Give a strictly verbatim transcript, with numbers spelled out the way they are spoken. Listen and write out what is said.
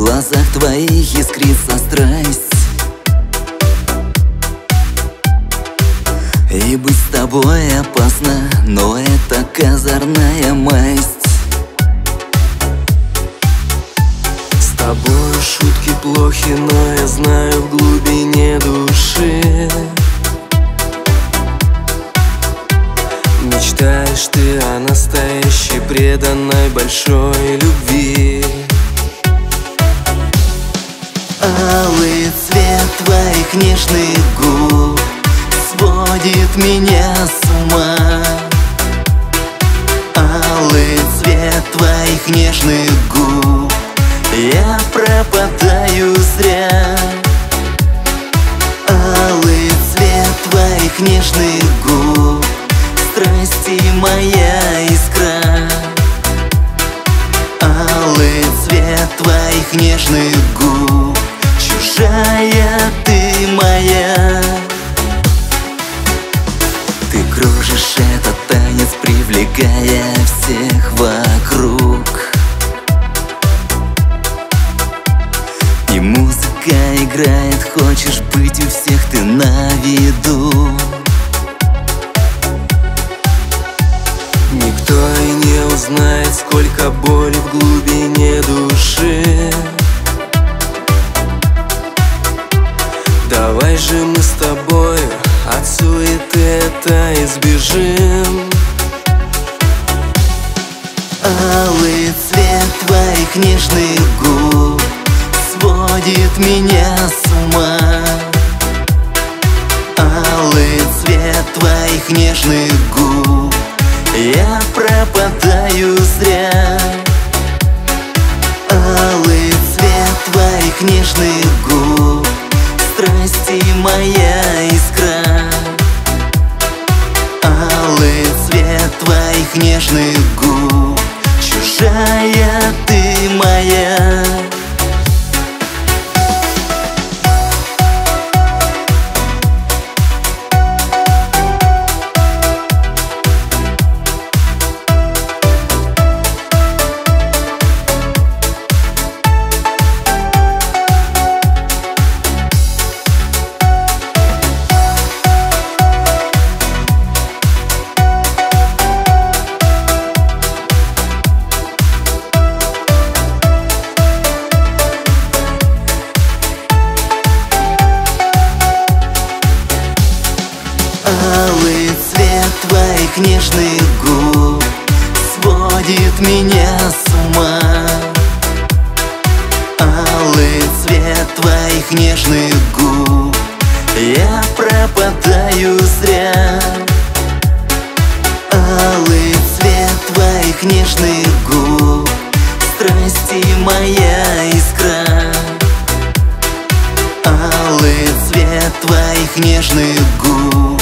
глазах твоих искрится страсть. И быть с тобой опасно, но это козырная масть. С тобой шутки плохи, но я знаю в глубине души мечтаешь ты о настоящей, преданной, большой любви. Алый цвет твоих нежных губ сводит меня с ума. Алый цвет твоих нежных губ, я пропадаю зря. Алый цвет твоих нежных губ, страсти моя искра. Алый цвет твоих нежных губ, чужая ты моя. Ты кружишь этот танец, привлекая всех вокруг. И музыка играет, хочешь быть у всех ты на виду. Никто и не узнает, сколько боли в глубине души. Давай же мы с тобой от суеты это избежим. Алый цвет твоих нежных губ сводит меня с ума. Алый цвет твоих нежных губ, я пропадаю зря. Алый цвет твоих нежных губ, страсти моя искра. Алый цвет твоих нежных губ, чужая ты моя. Алый цвет твоих нежных губ сводит меня с ума. Алый цвет твоих нежных губ, я пропадаю зря. Алый цвет твоих нежных губ, страсти моя искра. Алый цвет твоих нежных губ,